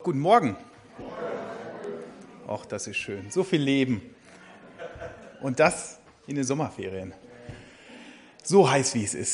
Guten Morgen. Och, das ist schön. So viel Leben. Und das in den Sommerferien. So heiß, wie es ist.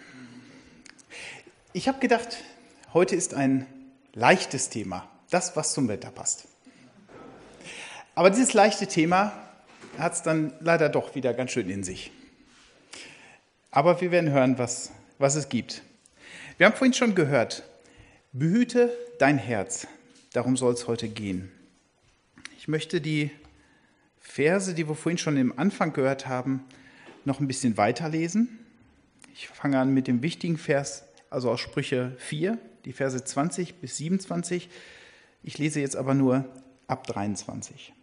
Ich habe gedacht, heute ist ein leichtes Thema. Das, was zum Wetter passt. Aber dieses leichte Thema hat es dann leider doch wieder ganz schön in sich. Aber wir werden hören, was es gibt. Wir haben vorhin schon gehört, behüte dein Herz. Darum soll es heute gehen. Ich möchte die Verse, die wir vorhin schon im Anfang gehört haben, noch ein bisschen weiterlesen. Ich fange an mit dem wichtigen Vers, also aus Sprüche 4, die Verse 20 bis 27. Ich lese jetzt aber nur ab 23.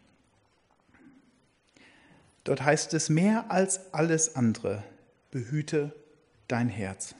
Dort heißt es, mehr als alles andere, behüte dein Herz.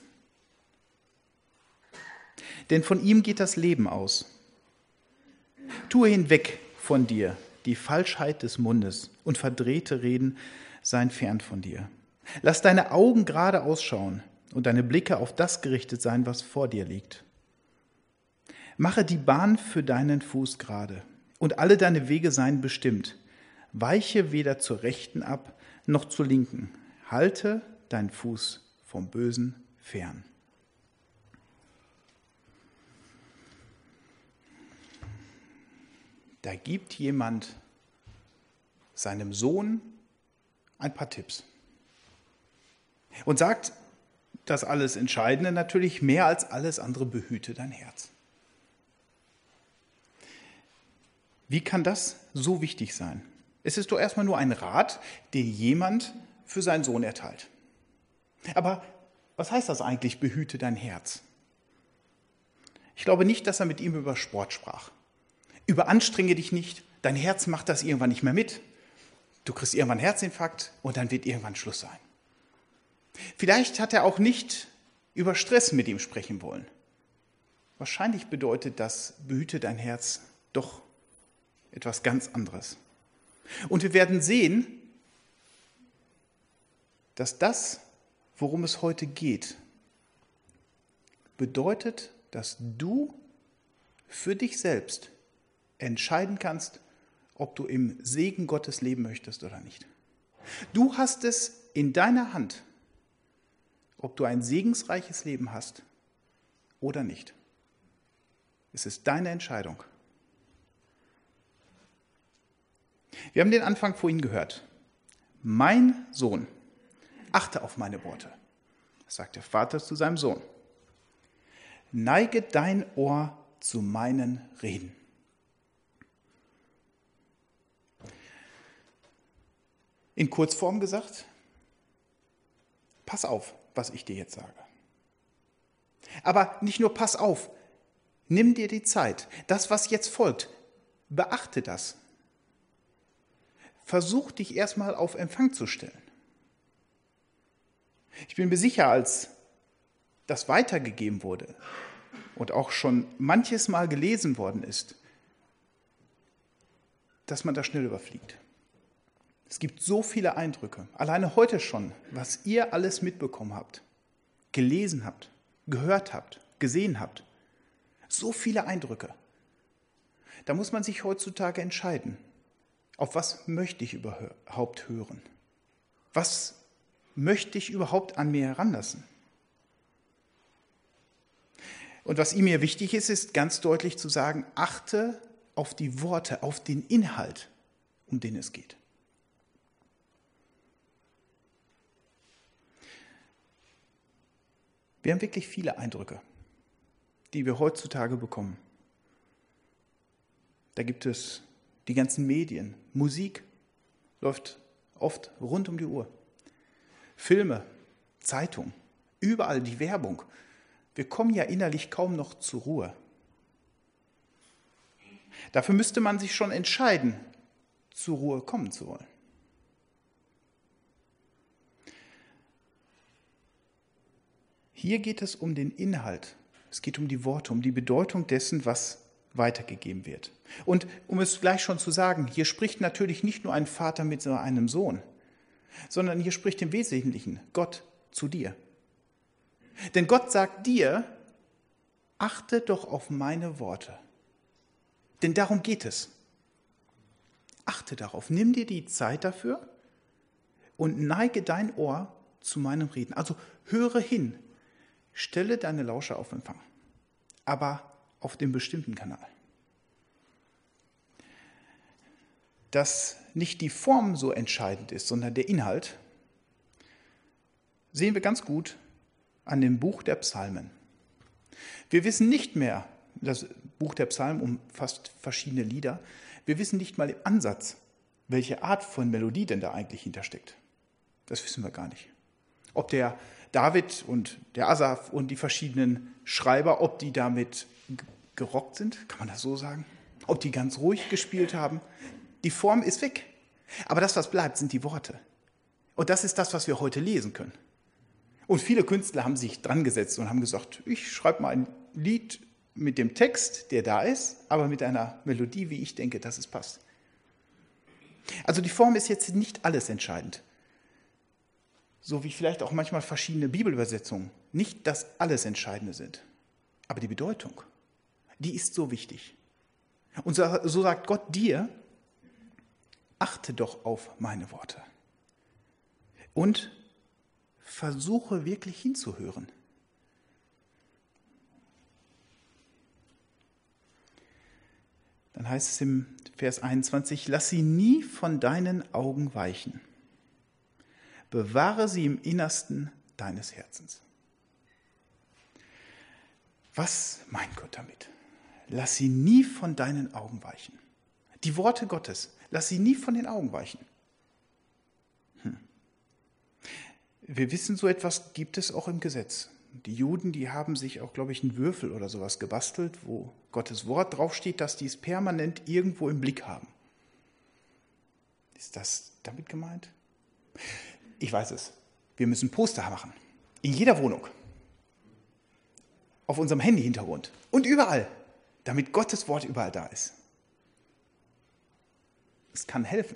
Denn von ihm geht das Leben aus. Tue hinweg von dir die Falschheit des Mundes und verdrehte Reden seien fern von dir. Lass deine Augen gerade ausschauen und deine Blicke auf das gerichtet sein, was vor dir liegt. Mache die Bahn für deinen Fuß gerade und alle deine Wege seien bestimmt. Weiche weder zur Rechten ab noch zur Linken. Halte deinen Fuß vom Bösen fern. Da gibt jemand seinem Sohn ein paar Tipps und sagt, das alles Entscheidende natürlich, mehr als alles andere, behüte dein Herz. Wie kann das so wichtig sein? Es ist doch erstmal nur ein Rat, den jemand für seinen Sohn erteilt. Aber was heißt das eigentlich, behüte dein Herz? Ich glaube nicht, dass er mit ihm über Sport sprach. Überanstrenge dich nicht, dein Herz macht das irgendwann nicht mehr mit. Du kriegst irgendwann einen Herzinfarkt und dann wird irgendwann Schluss sein. Vielleicht hat er auch nicht über Stress mit ihm sprechen wollen. Wahrscheinlich bedeutet das, behüte dein Herz, doch etwas ganz anderes. Und wir werden sehen, dass das, worum es heute geht, bedeutet, dass du für dich selbst entscheiden kannst, ob du im Segen Gottes leben möchtest oder nicht. Du hast es in deiner Hand, ob du ein segensreiches Leben hast oder nicht. Es ist deine Entscheidung. Wir haben den Anfang vorhin gehört. Mein Sohn, achte auf meine Worte, sagt der Vater zu seinem Sohn. Neige dein Ohr zu meinen Reden. In Kurzform gesagt, pass auf, was ich dir jetzt sage. Aber nicht nur pass auf, nimm dir die Zeit. Das, was jetzt folgt, beachte das. Versuch dich erstmal auf Empfang zu stellen. Ich bin mir sicher, als das weitergegeben wurde und auch schon manches Mal gelesen worden ist, dass man das schnell überfliegt. Es gibt so viele Eindrücke, alleine heute schon, was ihr alles mitbekommen habt, gelesen habt, gehört habt, gesehen habt. So viele Eindrücke. Da muss man sich heutzutage entscheiden, auf was möchte ich überhaupt hören? Was möchte ich überhaupt an mir heranlassen? Und was mir wichtig ist, ist ganz deutlich zu sagen, achte auf die Worte, auf den Inhalt, um den es geht. Wir haben wirklich viele Eindrücke, die wir heutzutage bekommen. Da gibt es die ganzen Medien, Musik läuft oft rund um die Uhr. Filme, Zeitung, überall die Werbung. Wir kommen ja innerlich kaum noch zur Ruhe. Dafür müsste man sich schon entscheiden, zur Ruhe kommen zu wollen. Hier geht es um den Inhalt, es geht um die Worte, um die Bedeutung dessen, was weitergegeben wird. Und um es gleich schon zu sagen, hier spricht natürlich nicht nur ein Vater mit so einem Sohn, sondern hier spricht im Wesentlichen Gott zu dir. Denn Gott sagt dir, achte doch auf meine Worte. Denn darum geht es. Achte darauf, nimm dir die Zeit dafür und neige dein Ohr zu meinem Reden. Also höre hin, stelle deine Lauscher auf Empfang, aber auf dem bestimmten Kanal. Dass nicht die Form so entscheidend ist, sondern der Inhalt, sehen wir ganz gut an dem Buch der Psalmen. Wir wissen nicht mehr, das Buch der Psalmen umfasst verschiedene Lieder, wir wissen nicht mal im Ansatz, welche Art von Melodie denn da eigentlich hintersteckt. Das wissen wir gar nicht. Ob der David und der Asaf und die verschiedenen Schreiber, ob die damit gerockt sind, kann man das so sagen? Ob die ganz ruhig gespielt haben? Die Form ist weg. Aber das, was bleibt, sind die Worte. Und das ist das, was wir heute lesen können. Und viele Künstler haben sich dran gesetzt und haben gesagt, ich schreibe mal ein Lied mit dem Text, der da ist, aber mit einer Melodie, wie ich denke, dass es passt. Also die Form ist jetzt nicht alles entscheidend. So wie vielleicht auch manchmal verschiedene Bibelübersetzungen nicht das alles Entscheidende sind. Aber die Bedeutung, die ist so wichtig. Und so sagt Gott dir, achte doch auf meine Worte. Und versuche wirklich hinzuhören. Dann heißt es im Vers 21, lass sie nie von deinen Augen weichen. Bewahre sie im Innersten deines Herzens. Was meint Gott damit? Lass sie nie von deinen Augen weichen. Die Worte Gottes, lass sie nie von den Augen weichen. Wir wissen, so etwas gibt es auch im Gesetz. Die Juden, die haben sich auch, glaube ich, einen Würfel oder sowas gebastelt, wo Gottes Wort draufsteht, dass die es permanent irgendwo im Blick haben. Ist das damit gemeint? Ich weiß es. Wir müssen Poster machen. In jeder Wohnung. Auf unserem Handy-Hintergrund. Und überall. Damit Gottes Wort überall da ist. Es kann helfen.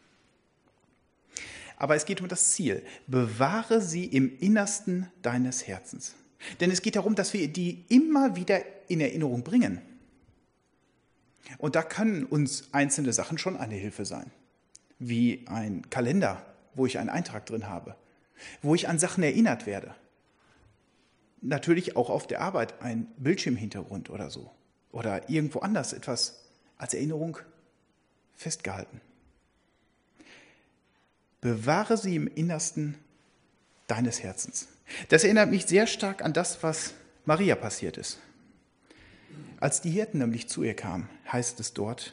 Aber es geht um das Ziel. Bewahre sie im Innersten deines Herzens. Denn es geht darum, dass wir die immer wieder in Erinnerung bringen. Und da können uns einzelne Sachen schon eine Hilfe sein. Wie ein Kalender, wo ich einen Eintrag drin habe. Wo ich an Sachen erinnert werde. Natürlich auch auf der Arbeit ein Bildschirmhintergrund oder so. Oder irgendwo anders etwas als Erinnerung festgehalten. Bewahre sie im Innersten deines Herzens. Das erinnert mich sehr stark an das, was Maria passiert ist. Als die Hirten nämlich zu ihr kamen, heißt es dort,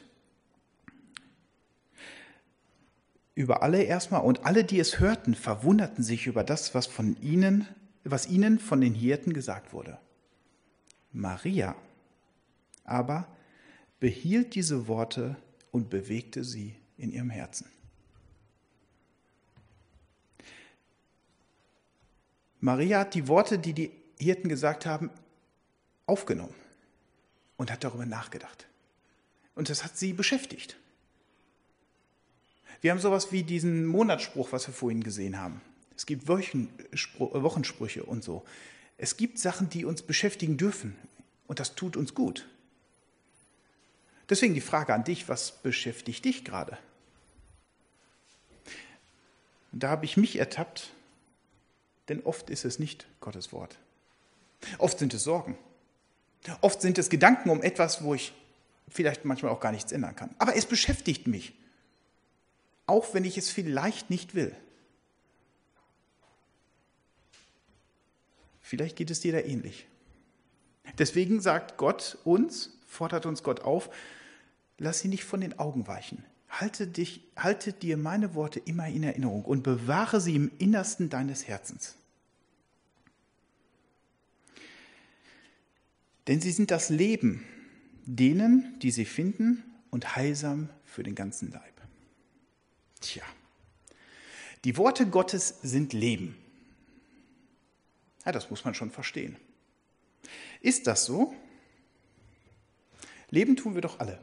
über alle erstmal und alle, die es hörten, verwunderten sich über das, was ihnen von den Hirten gesagt wurde. Maria aber behielt diese Worte und bewegte sie in ihrem Herzen. Maria hat die Worte, die die Hirten gesagt haben, aufgenommen und hat darüber nachgedacht. Und das hat sie beschäftigt. Wir haben sowas wie diesen Monatsspruch, was wir vorhin gesehen haben. Es gibt Wochensprüche und so. Es gibt Sachen, die uns beschäftigen dürfen und das tut uns gut. Deswegen die Frage an dich, was beschäftigt dich gerade? Und da habe ich mich ertappt, denn oft ist es nicht Gottes Wort. Oft sind es Sorgen. Oft sind es Gedanken um etwas, wo ich vielleicht manchmal auch gar nichts ändern kann. Aber es beschäftigt mich, auch wenn ich es vielleicht nicht will. Vielleicht geht es dir da ähnlich. Deswegen sagt Gott uns, fordert uns Gott auf, lass sie nicht von den Augen weichen. Halte dir meine Worte immer in Erinnerung und bewahre sie im Innersten deines Herzens. Denn sie sind das Leben denen, die sie finden, und heilsam für den ganzen Leib. Tja, die Worte Gottes sind Leben. Ja, das muss man schon verstehen. Ist das so? Leben tun wir doch alle.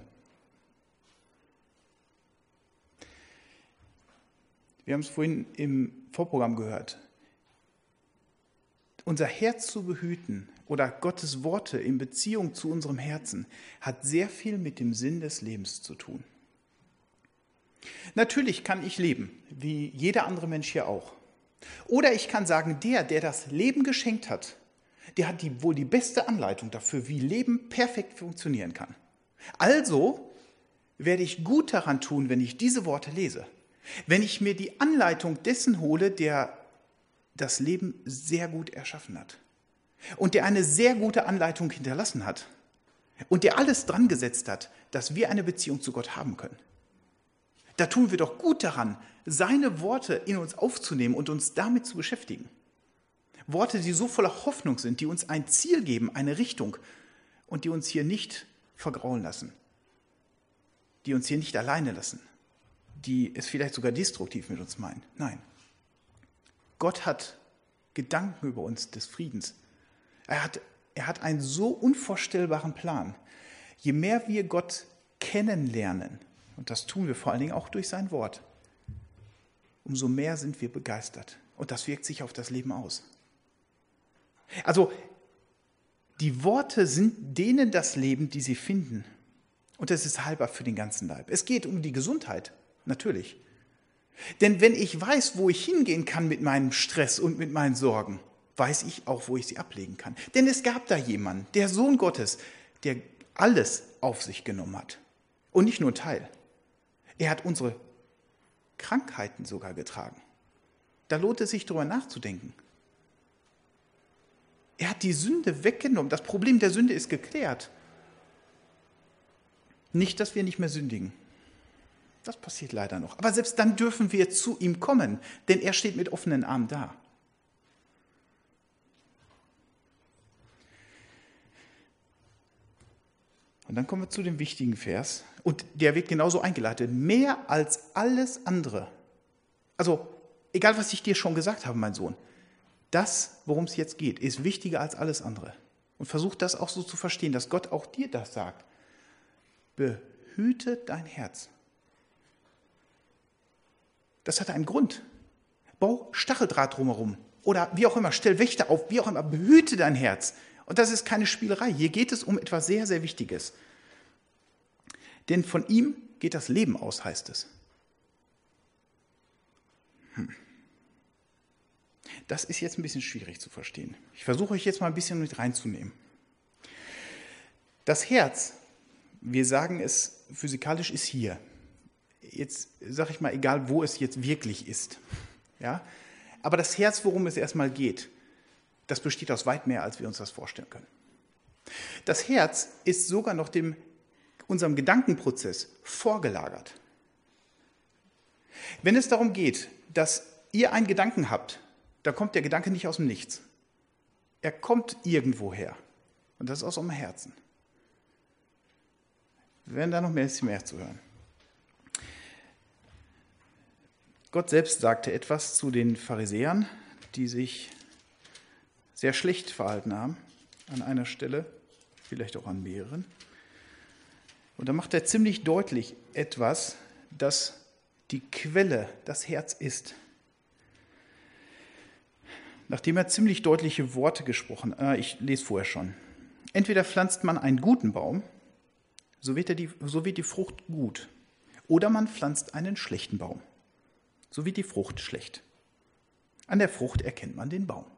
Wir haben es vorhin im Vorprogramm gehört. Unser Herz zu behüten, oder Gottes Worte in Beziehung zu unserem Herzen hat sehr viel mit dem Sinn des Lebens zu tun. Natürlich kann ich leben, wie jeder andere Mensch hier auch. Oder ich kann sagen, der das Leben geschenkt hat, der hat wohl die beste Anleitung dafür, wie Leben perfekt funktionieren kann. Also werde ich gut daran tun, wenn ich diese Worte lese. Wenn ich mir die Anleitung dessen hole, der das Leben sehr gut erschaffen hat und der eine sehr gute Anleitung hinterlassen hat und der alles dran gesetzt hat, dass wir eine Beziehung zu Gott haben können. Da tun wir doch gut daran, seine Worte in uns aufzunehmen und uns damit zu beschäftigen. Worte, die so voller Hoffnung sind, die uns ein Ziel geben, eine Richtung und die uns hier nicht vergraulen lassen, die uns hier nicht alleine lassen, die es vielleicht sogar destruktiv mit uns meinen. Nein, Gott hat Gedanken über uns des Friedens. Er hat einen so unvorstellbaren Plan. Je mehr wir Gott kennenlernen, und das tun wir vor allen Dingen auch durch sein Wort, umso mehr sind wir begeistert. Und das wirkt sich auf das Leben aus. Also, die Worte sind denen das Leben, die sie finden. Und es ist heilbar für den ganzen Leib. Es geht um die Gesundheit, natürlich. Denn wenn ich weiß, wo ich hingehen kann mit meinem Stress und mit meinen Sorgen, weiß ich auch, wo ich sie ablegen kann. Denn es gab da jemanden, der Sohn Gottes, der alles auf sich genommen hat. Und nicht nur ein Teil. Er hat unsere Krankheiten sogar getragen. Da lohnt es sich, darüber nachzudenken. Er hat die Sünde weggenommen. Das Problem der Sünde ist geklärt. Nicht, dass wir nicht mehr sündigen. Das passiert leider noch. Aber selbst dann dürfen wir zu ihm kommen, denn er steht mit offenen Armen da. Und dann kommen wir zu dem wichtigen Vers. Und der wird genauso eingeleitet. Mehr als alles andere. Also, egal was ich dir schon gesagt habe, mein Sohn. Das, worum es jetzt geht, ist wichtiger als alles andere. Und versuch das auch so zu verstehen, dass Gott auch dir das sagt. Behüte dein Herz. Das hat einen Grund. Bau Stacheldraht drumherum. Oder wie auch immer, stell Wächter auf, wie auch immer, behüte dein Herz. Und das ist keine Spielerei. Hier geht es um etwas sehr, sehr Wichtiges. Denn von ihm geht das Leben aus, heißt es. Das ist jetzt ein bisschen schwierig zu verstehen. Ich versuche euch jetzt mal ein bisschen mit reinzunehmen. Das Herz, wir sagen es physikalisch, ist hier. Jetzt sage ich mal, egal wo es jetzt wirklich ist. Ja? Aber das Herz, worum es erstmal geht, das besteht aus weit mehr, als wir uns das vorstellen können. Das Herz ist sogar noch unserem Gedankenprozess vorgelagert. Wenn es darum geht, dass ihr einen Gedanken habt, da kommt der Gedanke nicht aus dem Nichts. Er kommt irgendwoher. Und das ist aus eurem Herzen. Wir werden da noch ein bisschen mehr zu hören. Gott selbst sagte etwas zu den Pharisäern, die sich sehr schlecht verhalten haben, an einer Stelle, vielleicht auch an mehreren. Und da macht er ziemlich deutlich etwas, dass die Quelle das Herz ist. Nachdem er ziemlich deutliche Worte gesprochen hat, ich lese vorher schon. Entweder pflanzt man einen guten Baum, so wird die Frucht gut. Oder man pflanzt einen schlechten Baum, so wird die Frucht schlecht. An der Frucht erkennt man den Baum.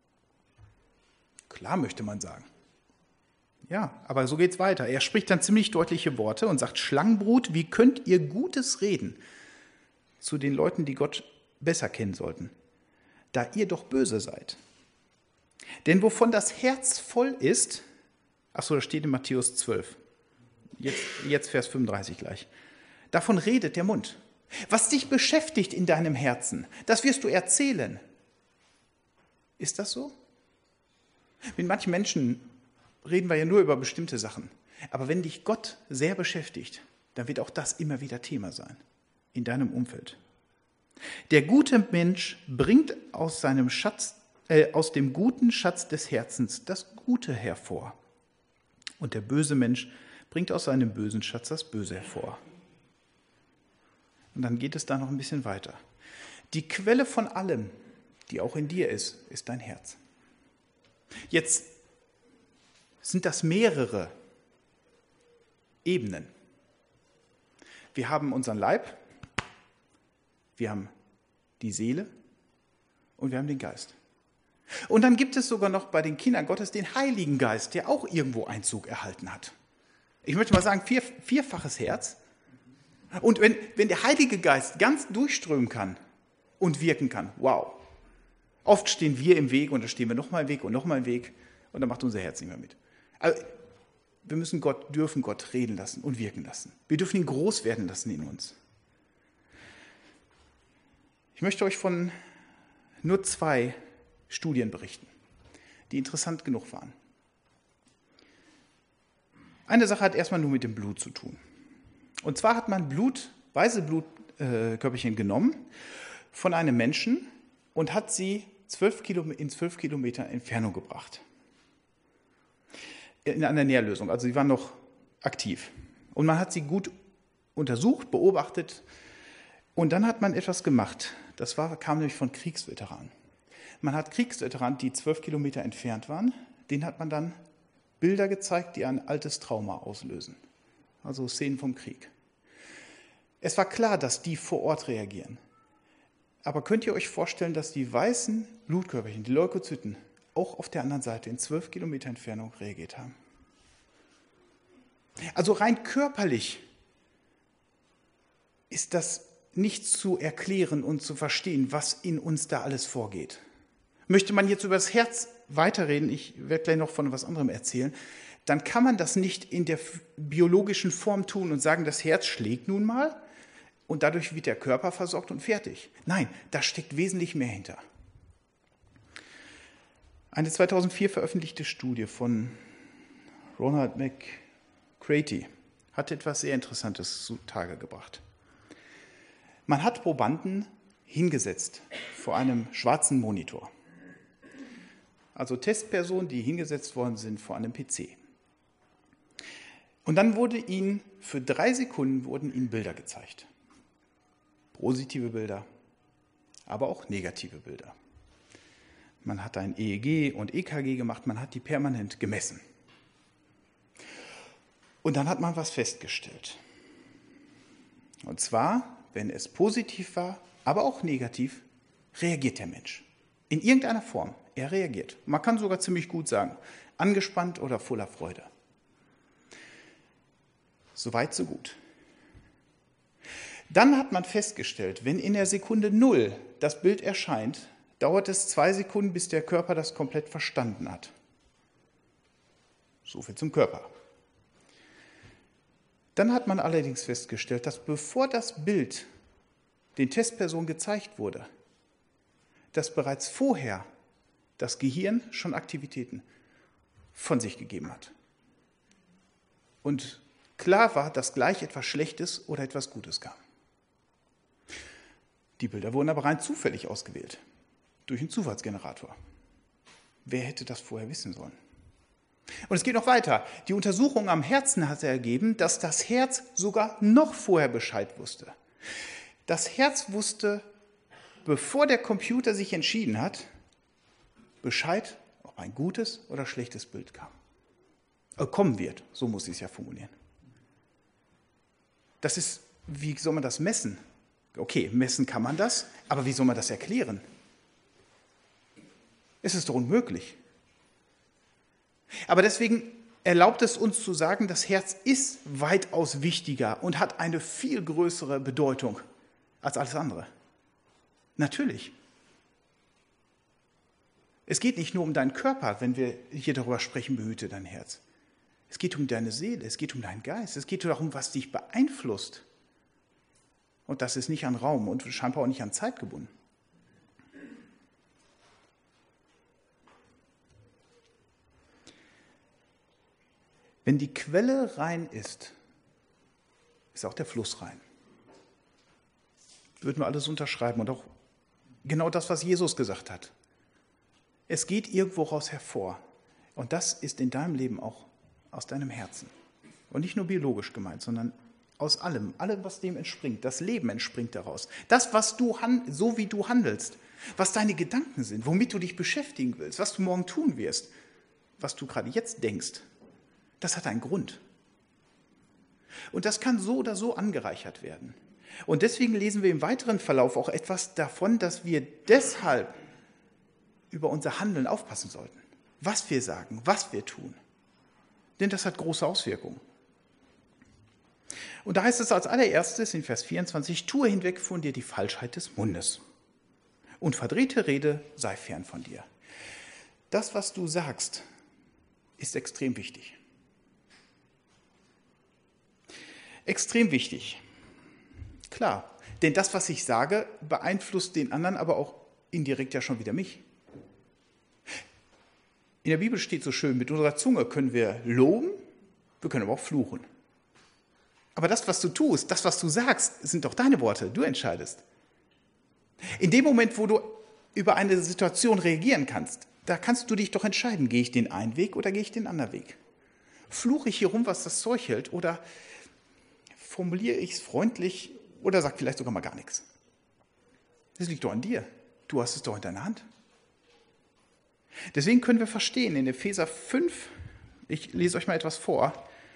Klar, möchte man sagen. Ja, aber so geht's weiter. Er spricht dann ziemlich deutliche Worte und sagt, Schlangenbrut, wie könnt ihr Gutes reden zu den Leuten, die Gott besser kennen sollten, da ihr doch böse seid. Denn wovon das Herz voll ist, das steht in Matthäus 12, jetzt Vers 35 gleich, davon redet der Mund. Was dich beschäftigt in deinem Herzen, das wirst du erzählen. Ist das so? Mit manchen Menschen reden wir ja nur über bestimmte Sachen. Aber wenn dich Gott sehr beschäftigt, dann wird auch das immer wieder Thema sein in deinem Umfeld. Der gute Mensch bringt aus dem guten Schatz des Herzens das Gute hervor. Und der böse Mensch bringt aus seinem bösen Schatz das Böse hervor. Und dann geht es da noch ein bisschen weiter. Die Quelle von allem, die auch in dir ist dein Herz. Jetzt sind das mehrere Ebenen. Wir haben unseren Leib, wir haben die Seele und wir haben den Geist. Und dann gibt es sogar noch bei den Kindern Gottes den Heiligen Geist, der auch irgendwo Einzug erhalten hat. Ich möchte mal sagen, vierfaches Herz. Und wenn der Heilige Geist ganz durchströmen kann und wirken kann, wow. Oft stehen wir im Weg und dann stehen wir nochmal im Weg und nochmal im Weg und dann macht unser Herz nicht mehr mit. Also, wir dürfen Gott reden lassen und wirken lassen. Wir dürfen ihn groß werden lassen in uns. Ich möchte euch von nur 2 Studien berichten, die interessant genug waren. Eine Sache hat erstmal nur mit dem Blut zu tun. Und zwar hat man weiße Blutkörperchen genommen von einem Menschen und hat sie in 12 Kilometer Entfernung gebracht. In einer Nährlösung, also sie waren noch aktiv. Und man hat sie gut untersucht, beobachtet und dann hat man etwas gemacht. Kam nämlich von Kriegsveteranen. Man hat Kriegsveteranen, die 12 Kilometer entfernt waren, denen hat man dann Bilder gezeigt, die ein altes Trauma auslösen. Also Szenen vom Krieg. Es war klar, dass die vor Ort reagieren. Aber könnt ihr euch vorstellen, dass die weißen Blutkörperchen, die Leukozyten, auch auf der anderen Seite in 12 Kilometer Entfernung reagiert haben? Also rein körperlich ist das nicht zu erklären und zu verstehen, was in uns da alles vorgeht. Möchte man jetzt über das Herz weiterreden, ich werde gleich noch von was anderem erzählen, dann kann man das nicht in der biologischen Form tun und sagen, das Herz schlägt nun mal und dadurch wird der Körper versorgt und fertig. Nein, da steckt wesentlich mehr hinter. Eine 2004 veröffentlichte Studie von Ronald McCarthy hat etwas sehr Interessantes zutage gebracht. Man hat Probanden hingesetzt vor einem schwarzen Monitor. Also Testpersonen, die hingesetzt worden sind vor einem PC. Und dann wurden ihnen für 3 Sekunden Bilder gezeigt. Positive Bilder, aber auch negative Bilder. Man hat ein EEG und EKG gemacht, man hat die permanent gemessen. Und dann hat man was festgestellt. Und zwar, wenn es positiv war, aber auch negativ, reagiert der Mensch. In irgendeiner Form. Er reagiert. Man kann sogar ziemlich gut sagen, angespannt oder voller Freude. Soweit, so gut. Dann hat man festgestellt, wenn in der Sekunde 0 das Bild erscheint, dauert es 2 Sekunden, bis der Körper das komplett verstanden hat. So viel zum Körper. Dann hat man allerdings festgestellt, dass bevor das Bild den Testpersonen gezeigt wurde, dass bereits vorher das Gehirn schon Aktivitäten von sich gegeben hat. Und klar war, dass gleich etwas Schlechtes oder etwas Gutes kam. Die Bilder wurden aber rein zufällig ausgewählt, durch einen Zufallsgenerator. Wer hätte das vorher wissen sollen? Und es geht noch weiter. Die Untersuchung am Herzen hat ergeben, dass das Herz sogar noch vorher Bescheid wusste. Das Herz wusste, bevor der Computer sich entschieden hat, Bescheid, ob ein gutes oder schlechtes Bild kommen wird. So muss ich es ja formulieren. Das ist, wie soll man das messen? Okay, messen kann man das, aber wie soll man das erklären? Es ist doch unmöglich. Aber deswegen erlaubt es uns zu sagen, das Herz ist weitaus wichtiger und hat eine viel größere Bedeutung als alles andere. Natürlich. Es geht nicht nur um deinen Körper, wenn wir hier darüber sprechen, behüte dein Herz. Es geht um deine Seele, es geht um deinen Geist, es geht darum, was dich beeinflusst. Und das ist nicht an Raum und scheinbar auch nicht an Zeit gebunden. Wenn die Quelle rein ist, ist auch der Fluss rein. Würden wir alles unterschreiben und auch genau das, was Jesus gesagt hat. Es geht irgendwo raus hervor. Und das ist in deinem Leben auch aus deinem Herzen. Und nicht nur biologisch gemeint, sondern aus allem, was dem entspringt. Das Leben entspringt daraus. Das, was so wie du handelst, was deine Gedanken sind, womit du dich beschäftigen willst, was du morgen tun wirst, was du gerade jetzt denkst, Das hat einen Grund. Und das kann so oder so angereichert werden. Und deswegen lesen wir im weiteren Verlauf auch etwas davon, dass wir deshalb über unser Handeln aufpassen sollten. Was wir sagen, was wir tun. Denn das hat große Auswirkungen. Und da heißt es als allererstes in Vers 24, tue hinweg von dir die Falschheit des Mundes. Und verdrehte Rede sei fern von dir. Das, was du sagst, ist extrem wichtig. Extrem wichtig. Klar, denn das, was ich sage, beeinflusst den anderen, aber auch indirekt ja schon wieder mich. In der Bibel steht so schön, mit unserer Zunge können wir loben, wir können aber auch fluchen. Aber das, was du tust, das, was du sagst, sind doch deine Worte, du entscheidest. In dem Moment, wo du über eine Situation reagieren kannst, da kannst du dich doch entscheiden, gehe ich den einen Weg oder gehe ich den anderen Weg? Fluche ich hier rum, was das Zeug hält, oder formuliere ich es freundlich oder sag vielleicht sogar mal gar nichts? Das liegt doch an dir. Du hast es doch in deiner Hand. Deswegen können wir verstehen, in Epheser 5, ich lese euch mal etwas vor.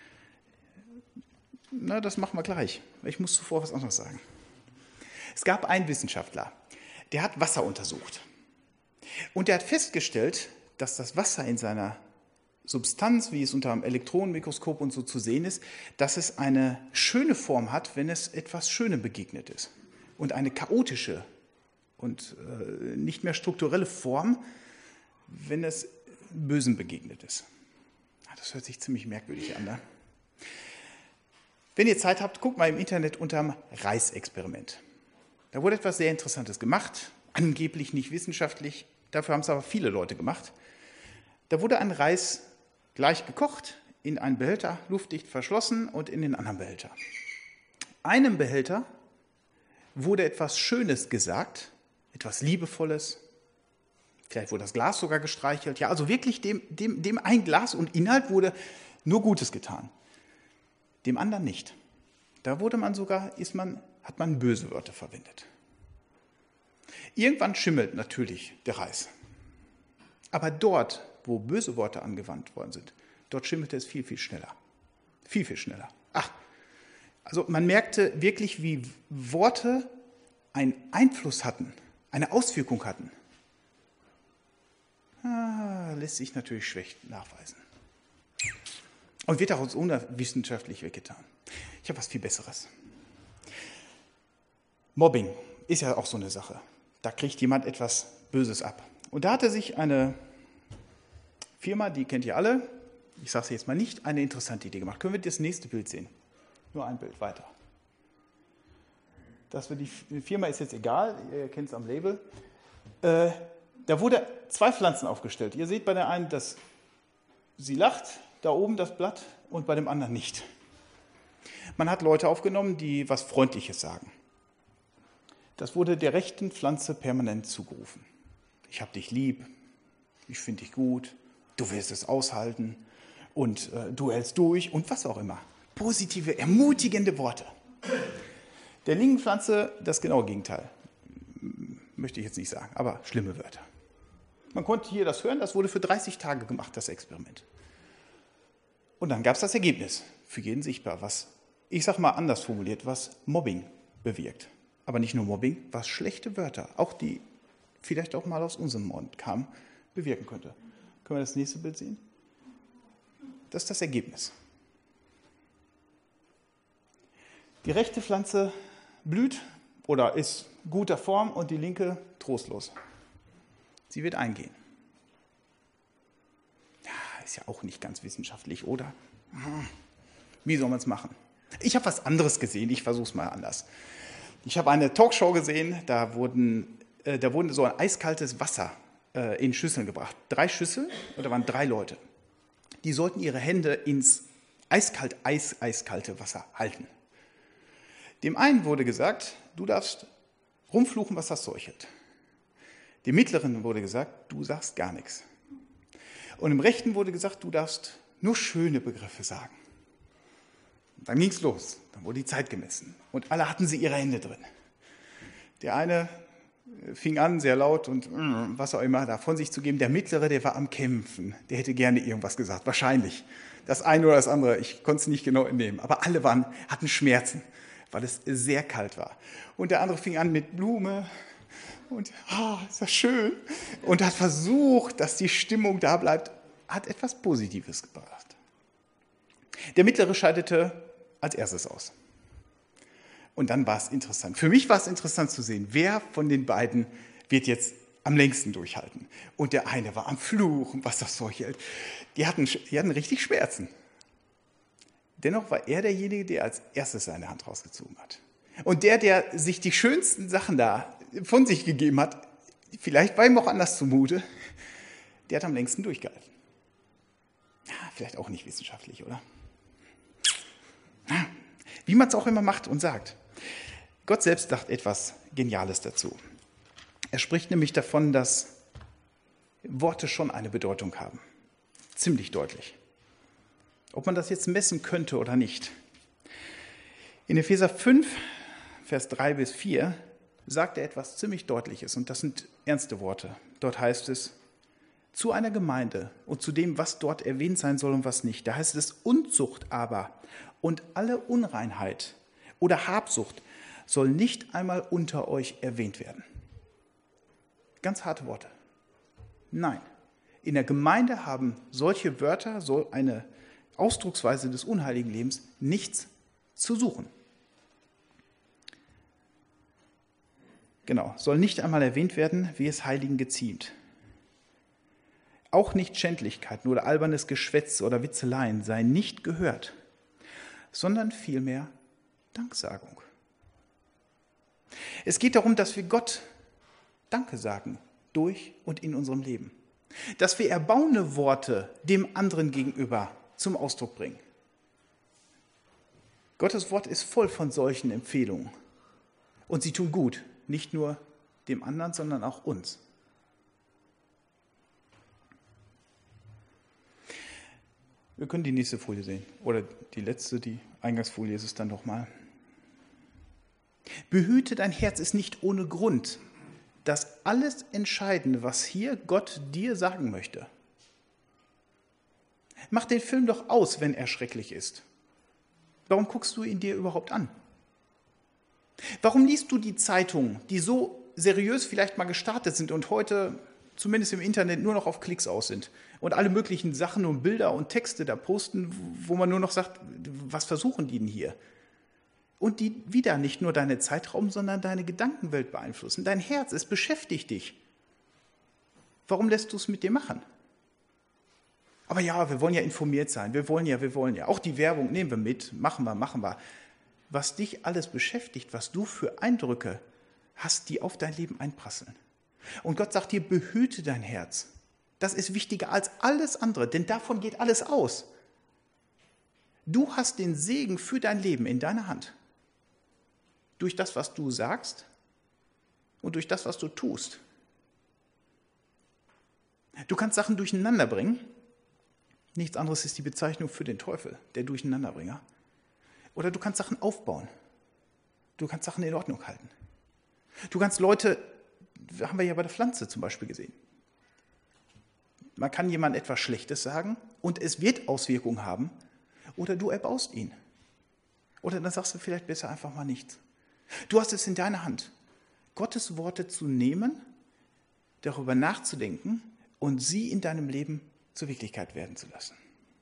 Na, das machen wir gleich. Ich muss zuvor was anderes sagen. Es gab einen Wissenschaftler, der hat Wasser untersucht. Und der hat festgestellt, dass das Wasser in seiner Substanz, wie es unter einem Elektronenmikroskop und so zu sehen ist, dass es eine schöne Form hat, wenn es etwas Schönem begegnet ist. Und eine chaotische und nicht mehr strukturelle Form, wenn es Bösen begegnet ist. Das hört sich ziemlich merkwürdig an, ne? Wenn ihr Zeit habt, guckt mal im Internet unterm Reisexperiment. Da wurde etwas sehr Interessantes gemacht, angeblich nicht wissenschaftlich, dafür haben es aber viele Leute gemacht. Da wurde ein Reis gleich gekocht, in einen Behälter, luftdicht verschlossen und in den anderen Behälter. Einem Behälter wurde etwas Schönes gesagt, etwas Liebevolles, vielleicht wurde das Glas sogar gestreichelt, ja, also wirklich dem ein Glas und Inhalt wurde nur Gutes getan. Dem anderen nicht. Da wurde man sogar, hat man böse Wörter verwendet. Irgendwann schimmelt natürlich der Reis. Aber dort, wo böse Worte angewandt worden sind, dort schimmelte es viel, viel schneller. Viel, viel schneller. Also man merkte wirklich, wie Worte einen Einfluss hatten, eine Auswirkung hatten. Lässt sich natürlich schlecht nachweisen. Und wird auch unwissenschaftlich weggetan. Ich habe was viel Besseres. Mobbing ist ja auch so eine Sache. Da kriegt jemand etwas Böses ab. Und da hatte sich eine Firma, die kennt ihr alle, ich sage es jetzt mal nicht, eine interessante Idee gemacht. Können wir das nächste Bild sehen? Nur ein Bild weiter. Die Firma ist jetzt egal, ihr kennt es am Label. Da wurde 2 Pflanzen aufgestellt. Ihr seht bei der einen, dass sie lacht, da oben das Blatt, und bei dem anderen nicht. Man hat Leute aufgenommen, die was Freundliches sagen. Das wurde der rechten Pflanze permanent zugerufen. Ich habe dich lieb, ich finde dich gut, du wirst es aushalten und du hältst durch und was auch immer. Positive, ermutigende Worte. Der linken Pflanze das genaue Gegenteil. Möchte ich jetzt nicht sagen, aber schlimme Wörter. Man konnte hier das hören, das wurde für 30 Tage gemacht, das Experiment. Und dann gab es das Ergebnis, für jeden sichtbar, was, ich sage mal anders formuliert, was Mobbing bewirkt. Aber nicht nur Mobbing, was schlechte Wörter, auch die vielleicht auch mal aus unserem Mund kamen, bewirken könnte. Können wir das nächste Bild sehen? Das ist das Ergebnis. Die rechte Pflanze blüht oder ist guter Form und die linke trostlos. Sie wird eingehen. Ja, ist ja auch nicht ganz wissenschaftlich, oder? Wie soll man es machen? Ich habe was anderes gesehen, ich versuche es mal anders. Ich habe eine Talkshow gesehen, da wurde so ein eiskaltes Wasser in Schüsseln gebracht. 3 Schüsseln und da waren 3 Leute. Die sollten ihre Hände ins eiskalte Wasser halten. Dem einen wurde gesagt, du darfst rumfluchen, was das Zeug hält. Dem mittleren wurde gesagt, du sagst gar nichts. Und dem rechten wurde gesagt, du darfst nur schöne Begriffe sagen. Dann ging es los, dann wurde die Zeit gemessen und alle hatten sie ihre Hände drin. Der eine fing an, sehr laut und was auch immer da von sich zu geben. Der mittlere, der war am Kämpfen, der hätte gerne irgendwas gesagt, wahrscheinlich. Das eine oder das andere, ich konnte es nicht genau entnehmen. Aber alle hatten Schmerzen, weil es sehr kalt war. Und der andere fing an mit Blume und, ist das schön. Und hat versucht, dass die Stimmung da bleibt, hat etwas Positives gebracht. Der Mittlere scheidete als erstes aus. Und dann war es interessant. Für mich war es interessant zu sehen, wer von den beiden wird jetzt am längsten durchhalten. Und der eine war am Fluchen, was das Zeug hält. Die hatten richtig Schmerzen. Dennoch war er derjenige, der als erstes seine Hand rausgezogen hat. Und der sich die schönsten Sachen da von sich gegeben hat, vielleicht war ihm auch anders zumute, der hat am längsten durchgehalten. Ja, vielleicht auch nicht wissenschaftlich, oder? Ja, wie man es auch immer macht und sagt. Gott selbst sagt etwas Geniales dazu. Er spricht nämlich davon, dass Worte schon eine Bedeutung haben. Ziemlich deutlich. Ob man das jetzt messen könnte oder nicht. In Epheser 5, Vers 3 bis 4 sagt er etwas ziemlich Deutliches und das sind ernste Worte. Dort heißt es, zu einer Gemeinde und zu dem, was dort erwähnt sein soll und was nicht. Da heißt es, Unzucht aber und alle Unreinheit oder Habsucht soll nicht einmal unter euch erwähnt werden. Ganz harte Worte. Nein, in der Gemeinde haben solche Wörter, so eine Ausdrucksweise des unheiligen Lebens nichts zu suchen. Genau, soll nicht einmal erwähnt werden, wie es Heiligen geziemt. Auch nicht Schändlichkeiten oder albernes Geschwätz oder Witzeleien sei nicht gehört, sondern vielmehr Danksagung. Es geht darum, dass wir Gott Danke sagen, durch und in unserem Leben. Dass wir erbauende Worte dem anderen gegenüber zum Ausdruck bringen. Gottes Wort ist voll von solchen Empfehlungen. Und sie tun gut, nicht nur dem anderen, sondern auch uns. Wir können die nächste Folie sehen. Oder die letzte, die Eingangsfolie ist es dann doch mal. Behüte dein Herz ist nicht ohne Grund das alles Entscheidende, was hier Gott dir sagen möchte. Mach den Film doch aus, wenn er schrecklich ist. Warum guckst du ihn dir überhaupt an? Warum liest du die Zeitungen, die so seriös vielleicht mal gestartet sind und heute, zumindest im Internet, nur noch auf Klicks aus sind und alle möglichen Sachen und Bilder und Texte da posten, wo man nur noch sagt, was versuchen die denn hier? Und die wieder nicht nur deine Zeitraum, sondern deine Gedankenwelt beeinflussen. Dein Herz, es beschäftigt dich. Warum lässt du es mit dir machen? Aber ja, wir wollen ja informiert sein, wir wollen ja. Auch die Werbung nehmen wir mit, machen wir. Was dich alles beschäftigt, was du für Eindrücke hast, die auf dein Leben einprasseln. Und Gott sagt dir, behüte dein Herz. Das ist wichtiger als alles andere, denn davon geht alles aus. Du hast den Segen für dein Leben in deiner Hand. Durch das, was du sagst und durch das, was du tust. Du kannst Sachen durcheinander bringen. Nichts anderes ist die Bezeichnung für den Teufel, der Durcheinanderbringer. Oder du kannst Sachen aufbauen. Du kannst Sachen in Ordnung halten. Du kannst Leute, das haben wir ja bei der Pflanze zum Beispiel gesehen. Man kann jemandem etwas Schlechtes sagen und es wird Auswirkungen haben. Oder du erbaust ihn. Oder dann sagst du vielleicht besser einfach mal nichts. Du hast es in deiner Hand, Gottes Worte zu nehmen, darüber nachzudenken und sie in deinem Leben zur Wirklichkeit werden zu lassen.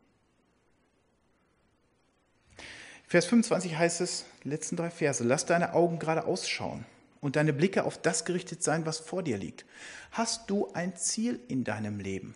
Vers 25 heißt es, die letzten 3 Verse, lass deine Augen gerade ausschauen und deine Blicke auf das gerichtet sein, was vor dir liegt. Hast du ein Ziel in deinem Leben?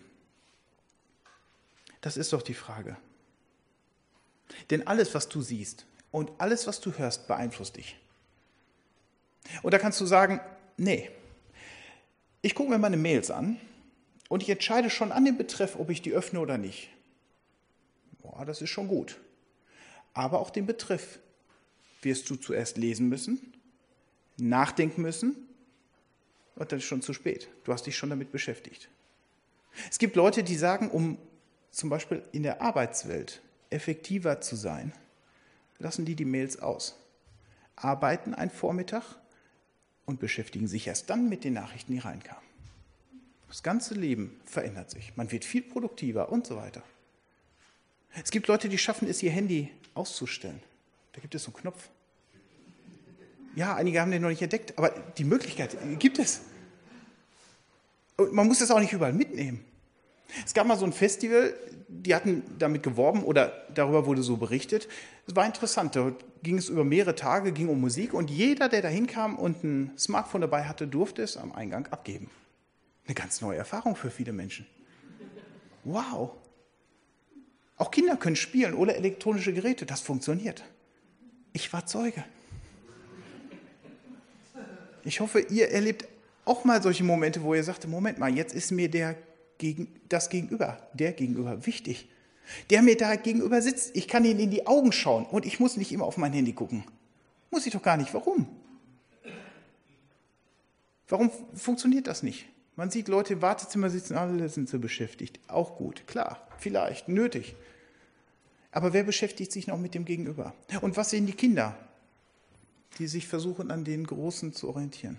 Das ist doch die Frage. Denn alles, was du siehst und alles, was du hörst, beeinflusst dich. Und da kannst du sagen, nee, ich gucke mir meine Mails an und ich entscheide schon an dem Betreff, ob ich die öffne oder nicht. Boah, das ist schon gut. Aber auch den Betreff wirst du zuerst lesen müssen, nachdenken müssen und dann ist schon zu spät. Du hast dich schon damit beschäftigt. Es gibt Leute, die sagen, um zum Beispiel in der Arbeitswelt effektiver zu sein, lassen die Mails aus, arbeiten einen Vormittag und beschäftigen sich erst dann mit den Nachrichten, die reinkamen. Das ganze Leben verändert sich. Man wird viel produktiver und so weiter. Es gibt Leute, die schaffen es, ihr Handy auszustellen. Da gibt es so einen Knopf. Ja, einige haben den noch nicht entdeckt, aber die Möglichkeit gibt es. Und man muss das auch nicht überall mitnehmen. Es gab mal so ein Festival, die hatten damit geworben oder darüber wurde so berichtet. Es war interessant, da ging es über mehrere Tage, ging um Musik und jeder, der da hinkam und ein Smartphone dabei hatte, durfte es am Eingang abgeben. Eine ganz neue Erfahrung für viele Menschen. Wow. Auch Kinder können spielen oder elektronische Geräte, das funktioniert. Ich war Zeuge. Ich hoffe, ihr erlebt auch mal solche Momente, wo ihr sagt, Moment mal, jetzt ist mir der Gegenüber wichtig. Der mir da gegenüber sitzt, ich kann ihm in die Augen schauen und ich muss nicht immer auf mein Handy gucken. Muss ich doch gar nicht. Warum? Warum funktioniert das nicht? Man sieht Leute im Wartezimmer sitzen, alle sind so beschäftigt. Auch gut, klar, vielleicht, nötig. Aber wer beschäftigt sich noch mit dem Gegenüber? Und was sehen die Kinder, die sich versuchen, an den Großen zu orientieren?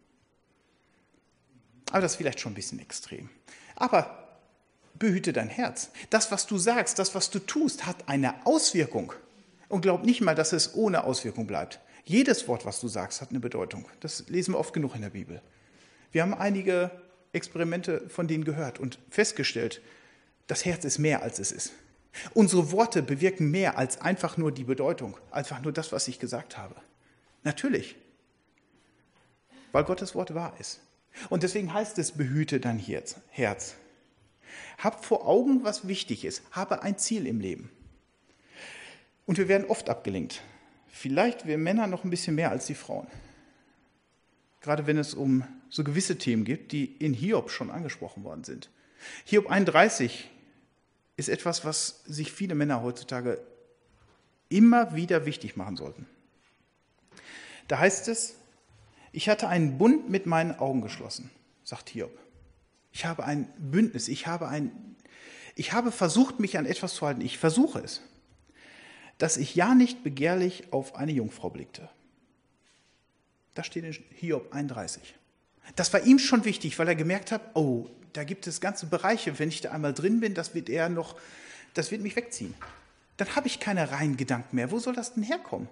Aber das ist vielleicht schon ein bisschen extrem. Aber behüte dein Herz. Das, was du sagst, das, was du tust, hat eine Auswirkung. Und glaub nicht mal, dass es ohne Auswirkung bleibt. Jedes Wort, was du sagst, hat eine Bedeutung. Das lesen wir oft genug in der Bibel. Wir haben einige Experimente von denen gehört und festgestellt, das Herz ist mehr, als es ist. Unsere Worte bewirken mehr als einfach nur die Bedeutung, einfach nur das, was ich gesagt habe. Natürlich, weil Gottes Wort wahr ist. Und deswegen heißt es, behüte dein Herz. Hab vor Augen, was wichtig ist. Habe ein Ziel im Leben. Und wir werden oft abgelenkt. Vielleicht wir Männer noch ein bisschen mehr als die Frauen. Gerade wenn es um so gewisse Themen geht, die in Hiob schon angesprochen worden sind. Hiob 31 ist etwas, was sich viele Männer heutzutage immer wieder wichtig machen sollten. Da heißt es, ich hatte einen Bund mit meinen Augen geschlossen, sagt Hiob. Ich habe ein Bündnis, ich habe versucht, mich an etwas zu halten, ich versuche es, dass ich ja nicht begehrlich auf eine Jungfrau blickte. Das steht in Hiob 31. Das war ihm schon wichtig, weil er gemerkt hat, oh, da gibt es ganze Bereiche, wenn ich da einmal drin bin, das wird mich wegziehen. Dann habe ich keine reinen Gedanken mehr. Wo soll das denn herkommen?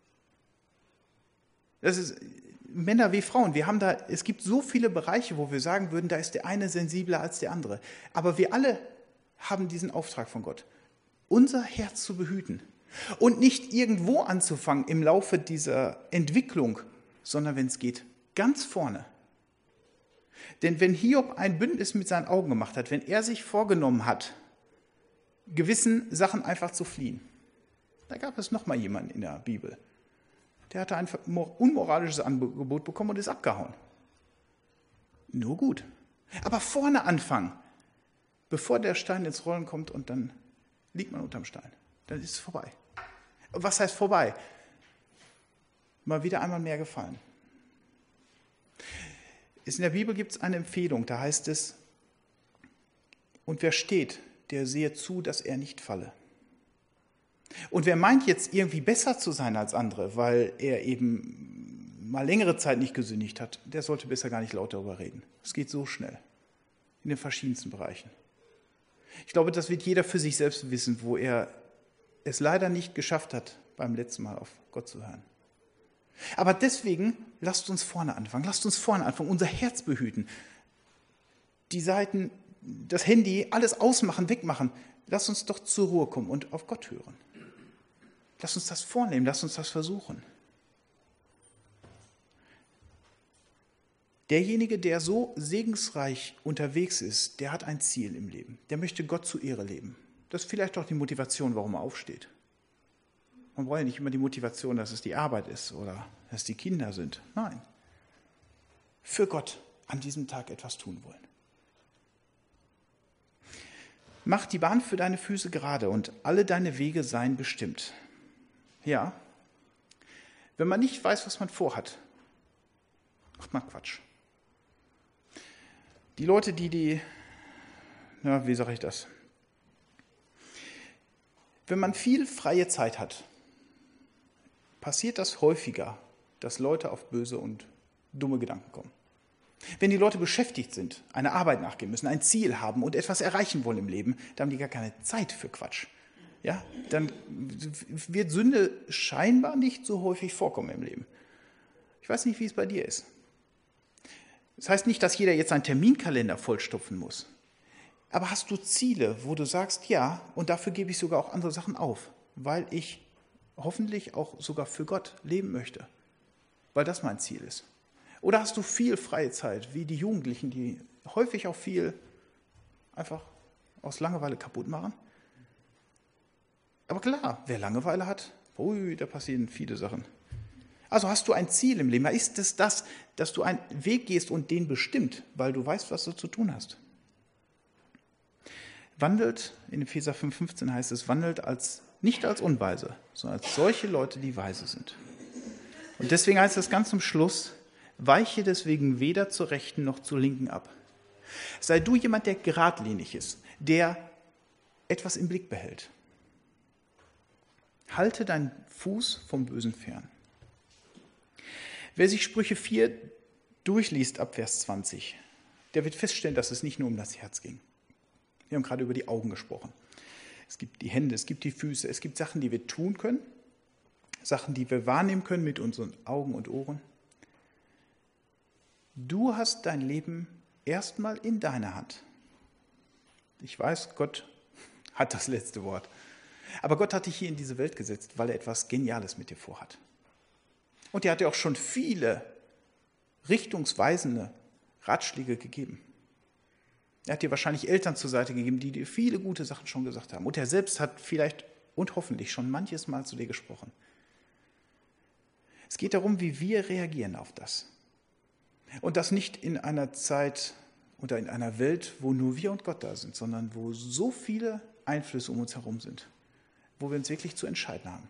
Das ist Männer wie Frauen. Es gibt so viele Bereiche, wo wir sagen würden, da ist der eine sensibler als der andere. Aber wir alle haben diesen Auftrag von Gott, unser Herz zu behüten. Und nicht irgendwo anzufangen im Laufe dieser Entwicklung, sondern wenn es geht, ganz vorne. Denn wenn Hiob ein Bündnis mit seinen Augen gemacht hat, wenn er sich vorgenommen hat, gewissen Sachen einfach zu fliehen, da gab es noch mal jemanden in der Bibel, der hatte ein unmoralisches Angebot bekommen und ist abgehauen. Nur gut. Aber vorne anfangen, bevor der Stein ins Rollen kommt und dann liegt man unterm Stein. Dann ist es vorbei. Was heißt vorbei? Mal wieder einmal mehr gefallen. In der Bibel gibt es eine Empfehlung, da heißt es, und wer steht, der sehe zu, dass er nicht falle. Und wer meint jetzt irgendwie besser zu sein als andere, weil er eben mal längere Zeit nicht gesündigt hat, der sollte besser gar nicht laut darüber reden. Es geht so schnell, in den verschiedensten Bereichen. Ich glaube, das wird jeder für sich selbst wissen, wo er es leider nicht geschafft hat, beim letzten Mal auf Gott zu hören. Aber deswegen lasst uns vorne anfangen, unser Herz behüten. Die Seiten, das Handy, alles ausmachen, wegmachen. Lasst uns doch zur Ruhe kommen und auf Gott hören. Lasst uns das vornehmen, lasst uns das versuchen. Derjenige, der so segensreich unterwegs ist, der hat ein Ziel im Leben. Der möchte Gott zur Ehre leben. Das ist vielleicht auch die Motivation, warum er aufsteht. Man braucht ja nicht immer die Motivation, dass es die Arbeit ist oder dass die Kinder sind. Nein. Für Gott an diesem Tag etwas tun wollen. Mach die Bahn für deine Füße gerade und alle deine Wege seien bestimmt. Ja, wenn man nicht weiß, was man vorhat, macht man Quatsch. Die Leute, wie sage ich das? Wenn man viel freie Zeit hat, passiert das häufiger, dass Leute auf böse und dumme Gedanken kommen. Wenn die Leute beschäftigt sind, einer Arbeit nachgehen müssen, ein Ziel haben und etwas erreichen wollen im Leben, dann haben die gar keine Zeit für Quatsch. ja, dann wird Sünde scheinbar nicht so häufig vorkommen im Leben. Ich weiß nicht, wie es bei dir ist. Das heißt nicht, dass jeder jetzt seinen Terminkalender vollstopfen muss. Aber hast du Ziele, wo du sagst, ja, und dafür gebe ich sogar auch andere Sachen auf, weil ich hoffentlich auch sogar für Gott leben möchte, weil das mein Ziel ist. Oder hast du viel freie Zeit, wie die Jugendlichen, die häufig auch viel einfach aus Langeweile kaputt machen? Aber klar, wer Langeweile hat, da passieren viele Sachen. Also hast du ein Ziel im Leben? Ist es das, dass du einen Weg gehst und den bestimmt, weil du weißt, was du zu tun hast? Wandelt, in Epheser 5,15 heißt es, wandelt nicht als Unweise, sondern als solche Leute, die weise sind. Und deswegen heißt es ganz zum Schluss, weiche deswegen weder zur Rechten noch zur Linken ab. Sei du jemand, der geradlinig ist, der etwas im Blick behält. Halte deinen Fuß vom Bösen fern. Wer sich Sprüche 4 durchliest ab Vers 20, der wird feststellen, dass es nicht nur um das Herz ging. Wir haben gerade über die Augen gesprochen. Es gibt die Hände, es gibt die Füße, es gibt Sachen, die wir tun können, Sachen, die wir wahrnehmen können mit unseren Augen und Ohren. Du hast dein Leben erstmal in deiner Hand. Ich weiß, Gott hat das letzte Wort. Aber Gott hat dich hier in diese Welt gesetzt, weil er etwas Geniales mit dir vorhat. Und er hat dir auch schon viele richtungsweisende Ratschläge gegeben. Er hat dir wahrscheinlich Eltern zur Seite gegeben, die dir viele gute Sachen schon gesagt haben. Und er selbst hat vielleicht und hoffentlich schon manches Mal zu dir gesprochen. Es geht darum, wie wir reagieren auf das. Und das nicht in einer Zeit oder in einer Welt, wo nur wir und Gott da sind, sondern wo so viele Einflüsse um uns herum sind, wo wir uns wirklich zu entscheiden haben.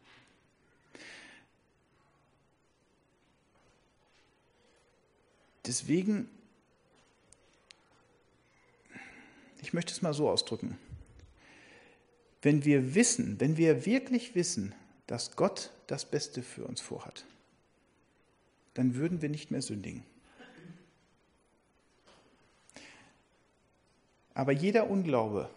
Deswegen, ich möchte es mal so ausdrücken, wenn wir wirklich wissen, dass Gott das Beste für uns vorhat, dann würden wir nicht mehr sündigen. Aber jeder Unglaube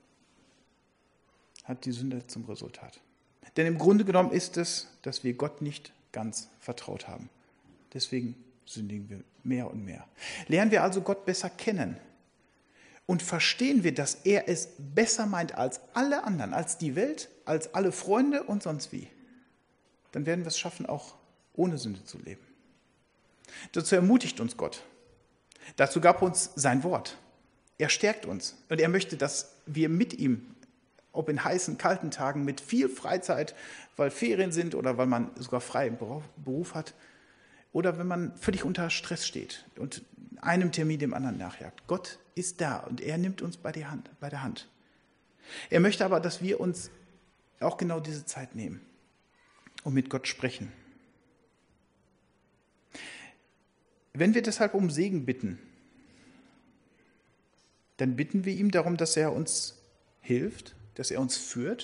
hat die Sünde zum Resultat. Denn im Grunde genommen ist es, dass wir Gott nicht ganz vertraut haben. Deswegen sündigen wir mehr und mehr. Lernen wir also Gott besser kennen und verstehen wir, dass er es besser meint als alle anderen, als die Welt, als alle Freunde und sonst wie, dann werden wir es schaffen, auch ohne Sünde zu leben. Dazu ermutigt uns Gott. Dazu gab uns sein Wort. Er stärkt uns und er möchte, dass wir mit ihm, ob in heißen, kalten Tagen, mit viel Freizeit, weil Ferien sind oder weil man sogar freien Beruf hat, oder wenn man völlig unter Stress steht und einem Termin dem anderen nachjagt. Gott ist da und er nimmt uns bei der Hand. Er möchte aber, dass wir uns auch genau diese Zeit nehmen und mit Gott sprechen. Wenn wir deshalb um Segen bitten, dann bitten wir ihm darum, dass er uns hilft, dass er uns führt.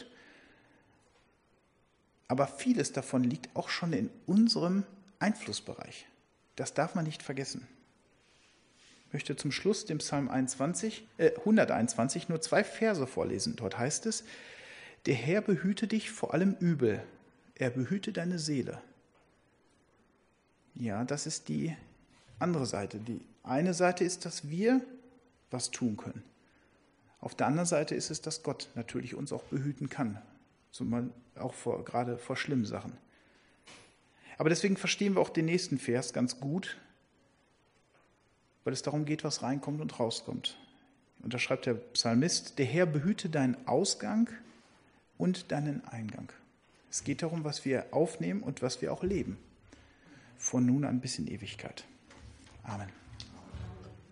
Aber vieles davon liegt auch schon in unserem Einflussbereich. Das darf man nicht vergessen. Ich möchte zum Schluss dem Psalm 121 nur 2 Verse vorlesen. Dort heißt es, der Herr behüte dich vor allem Übel, er behüte deine Seele. Ja, das ist die andere Seite. Die eine Seite ist, dass wir was tun können. Auf der anderen Seite ist es, dass Gott natürlich uns auch behüten kann, auch gerade vor schlimmen Sachen. Aber deswegen verstehen wir auch den nächsten Vers ganz gut, weil es darum geht, was reinkommt und rauskommt. Und da schreibt der Psalmist, der Herr behüte deinen Ausgang und deinen Eingang. Es geht darum, was wir aufnehmen und was wir auch leben. Von nun an bis in Ewigkeit. Amen.